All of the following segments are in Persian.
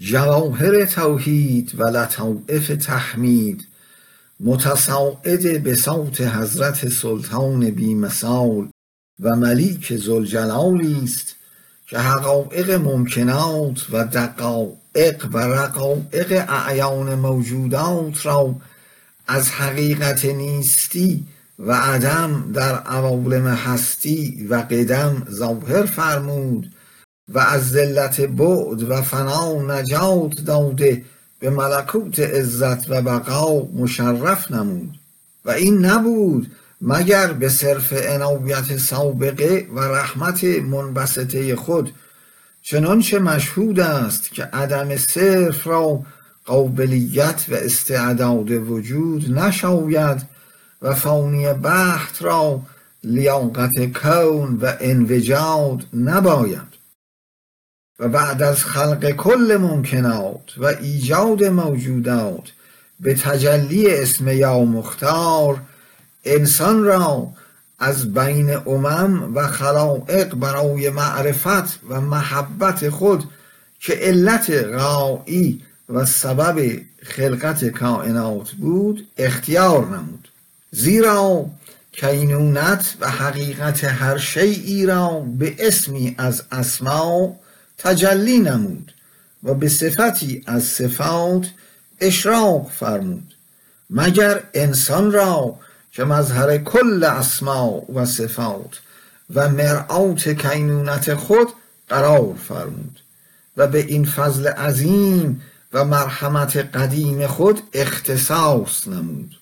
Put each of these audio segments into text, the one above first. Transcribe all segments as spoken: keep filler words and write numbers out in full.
جواهر توحید و لطائف تحمید متصاعد به صوت حضرت سلطان بی مثال و ملیک ذوالجلالی است که حقایق ممکنات و دقایق و رقایق اعیان موجودات را از حقیقت نیستی و عدم در عوالم هستی و قدم ظاهر فرمود و از ذلت بعد و فنا نجات داده به ملکوت عزت و بقا مشرف نمود. و این نبود مگر به صرف عنایت سابقه و رحمت منبسطه خود، چنانچه مشهود است که عدم صرف را قابلیت و استعداد وجود نشاید و فانی بحت را لیاقت کون و انوجاد نباید. و بعد از خلق کل ممکنات و ایجاد موجودات به تجلی اسم یا مختار، انسان را از بین امم و خلائق برای معرفت و محبت خود که علت غایی و سبب خلقت کائنات بود اختیار نمود. زیرا کینونت و حقیقت هر شیئی را به اسمی از اسماء تجلی نمود و به صفتی از صفات اشراق فرمود، مگر انسان را که مظهر کل اسماء و صفات و مرآت کینونت خود قرار فرمود و به این فضل عظیم و مرحمت قدیم خود اختصاص نمود.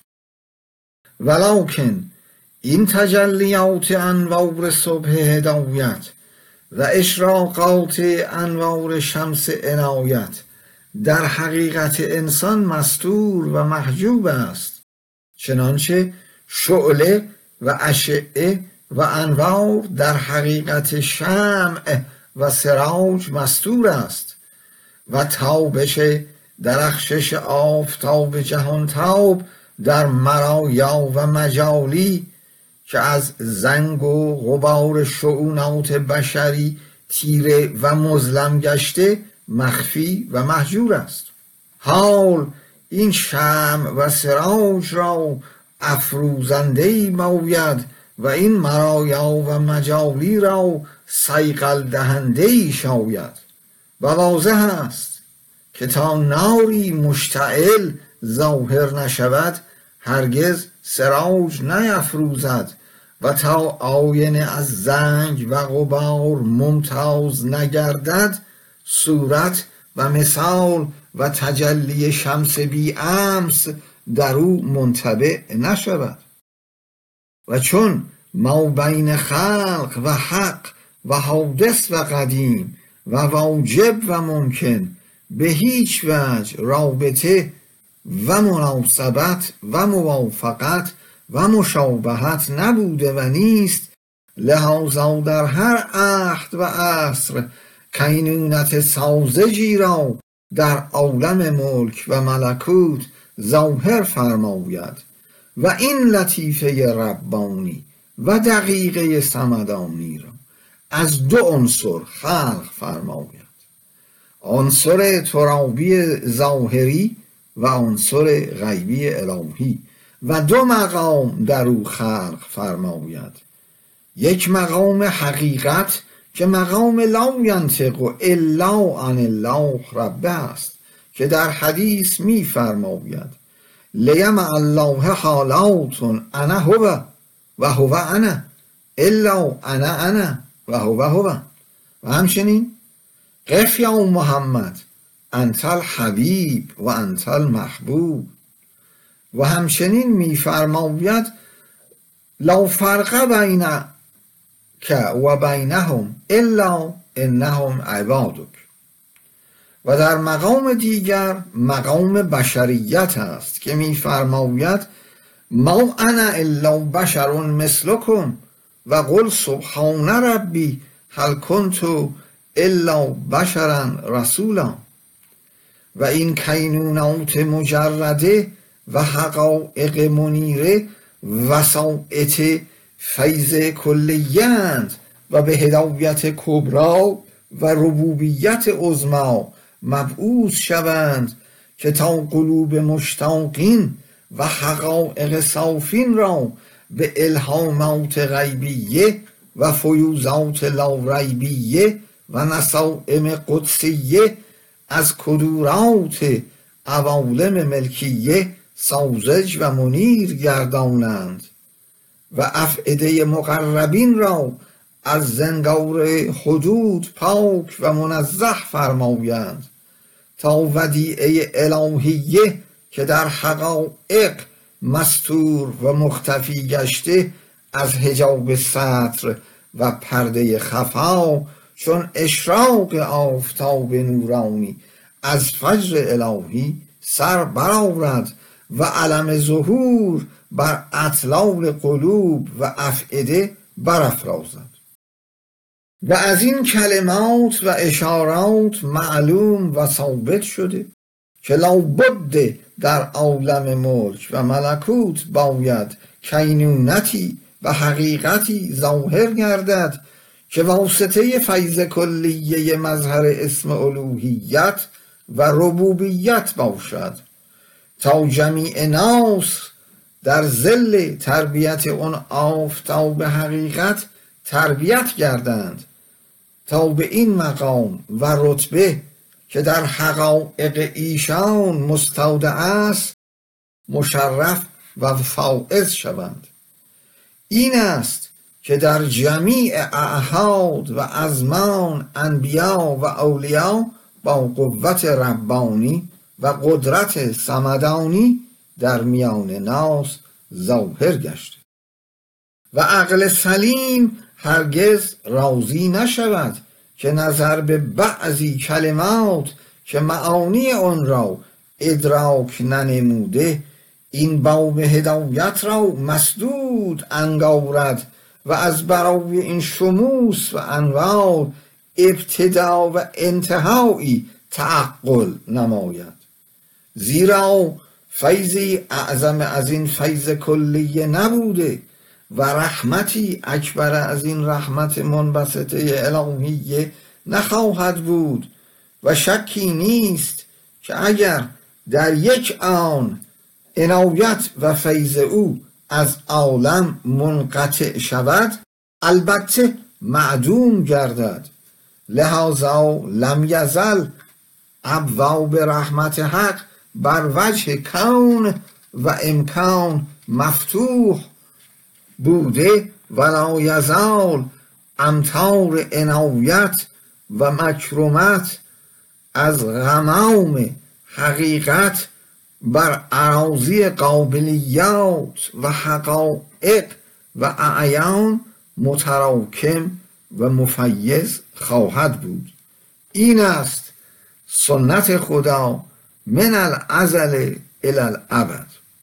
ولکن این تجلیات انوار صبح هدایت و اشراقات انوار شمس عنایت در حقیقت انسان مستور و محجوب است، چنانچه شعله و اشعه و انوار در حقیقت شمع و سراج مستور است و تابش درخشش آفتاب جهانتاب در مرایا و مجالی که از زنگ و غبار شؤونات بشری تیره و مظلم گشته مخفی و مهجور است. حال این شمع و سراج را افروزنده‌ای باید و این مرایا و مجالی را صیقل دهنده‌ای شاید. و واضح است که تا ناری مشتعل ظاهر نشود هرگز سراج نیفروزد و تا آینه از زنگ و غبار ممتاز نگردد صورت و مثال و تجلی شمس بی امس در او منطبع نشود. و چون ما بین خلق و حق و حادث و قدیم و واجب و ممکن به هیچ وجه رابطه و مناسبت و موافقت و مشابهت نبوده و نیست، لذا در هر عهد و عصر کینونت سازجی را در عالم ملک و ملکوت ظاهر فرماید و این لطیفه ربانی و دقیقه صمدانی را از دو عنصر خلق فرماید، عنصر ترابی ظاهری و عنصر غیبی الهی، و دو مقام در او خلق فرماید. یک مقام حقیقت که مقام لا ینطق الا عن الله رب است که در حدیث می فرماید لیمع الله حالات انا هو و هو انا الا انا انا و هو هو. و همچنین قف یا محمد انت الحبیب و انت المحبوب. و همچنین می فرماید لا فرق بین که و بینهم الا انهم عبادک. و در مقام دیگر مقام بشریت است که می فرماید ما انا الا بشر مثلکم و قل سبحان ربی هل کنت الا بشرا رسولا. و این کینونات مجرده و حقایق منیره وسائط فیض کلیه‌اند و به هدایت کبرا و ربوبیت عظما مبعوث شوند که تا قلوب مشتاقین و حقایق صافین را به الهامات غیبیه و فیوزات لاریبیه و نسائم قدسیه از کدورات عوالم ملکیه سازج و منیر گردانند و افئده مقربین را از زنگار حدود پاک و منزه فرمایند تا ودیعه الهیه که در حقایق مستور و مختفی گشته از حجاب ستر و پرده خفا چون اشراق آفتاب نورانی از فجر الهی سر برآورد و علم ظهور بر اطلال قلوب و افئده برافرازد. و از این کلمات و اشارات معلوم و ثابت شده که لابد در عالم ملک و ملکوت باید کینونتی و حقیقتی ظاهر گردد که واسطه فیض کلیه مظهر اسم الوهیت و ربوبیت باشد تا جمیع ناس در ظل تربیت اون آفتاب حقیقت تربیت گردند تا به این مقام و رتبه که در حقایق ایشان مستودع است مشرف و فائز شوند. این است که در جمیع اعهاد و ازمان انبیا و اولیا با قوت ربانی و قدرت صمدانی در میان ناس ظاهر گشته و عقل سلیم هرگز راضی نشود که نظر به بعضی کلمات که معانی آن را ادراک ننموده این باب هدایت را مسدود انگارد و از برای این شموس و انواع ابتدا و انتهایی تعقل نماید. زیرا فیضی اعظم از این فیض کلیه نبوده و رحمتی اکبر از این رحمت منبسطه الهیه نخواهد بود و شکی نیست که اگر در یک آن عنایت و فیض او از عالم منقطع شود البته معدوم گردد. لذا لم یزل ابواب رحمت حق بر وجه کون و امکان مفتوح بوده ولا یزال امطار عنایت و مکرمت از غمام حقیقت بر اراضی قابلیات و حقایق و اعیان متراکم و مفیض خواهد بود. این است سنت خدا من الازل الی الابد.